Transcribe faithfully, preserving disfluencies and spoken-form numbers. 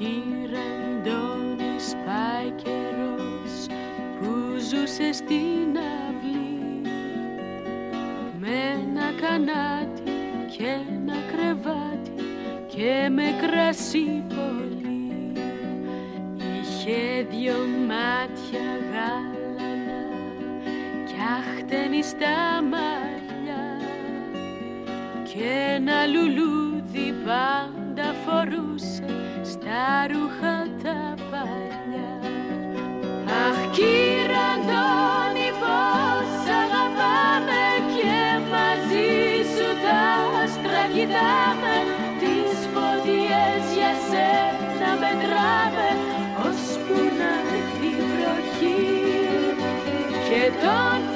Κύριε Αντώνη, σπάει καιρός που ζούσε στην αυλή, με ένα κανάτι και ένα κρεβάτι και με κρασί πολύ. Είχε δυο μάτια γάλανα κι άχτενη στα μαλλιά και ένα λουλούδι πάντα φορούσε στα ρούχα τα παλιά. Αχ, κύριε Αντώνη, πώς αγαπάμε και μαζί σου τα άστρα κοιτάμε, τις φωτιές για σένα μετράμε, ώσπου να έρθει η βροχή και τον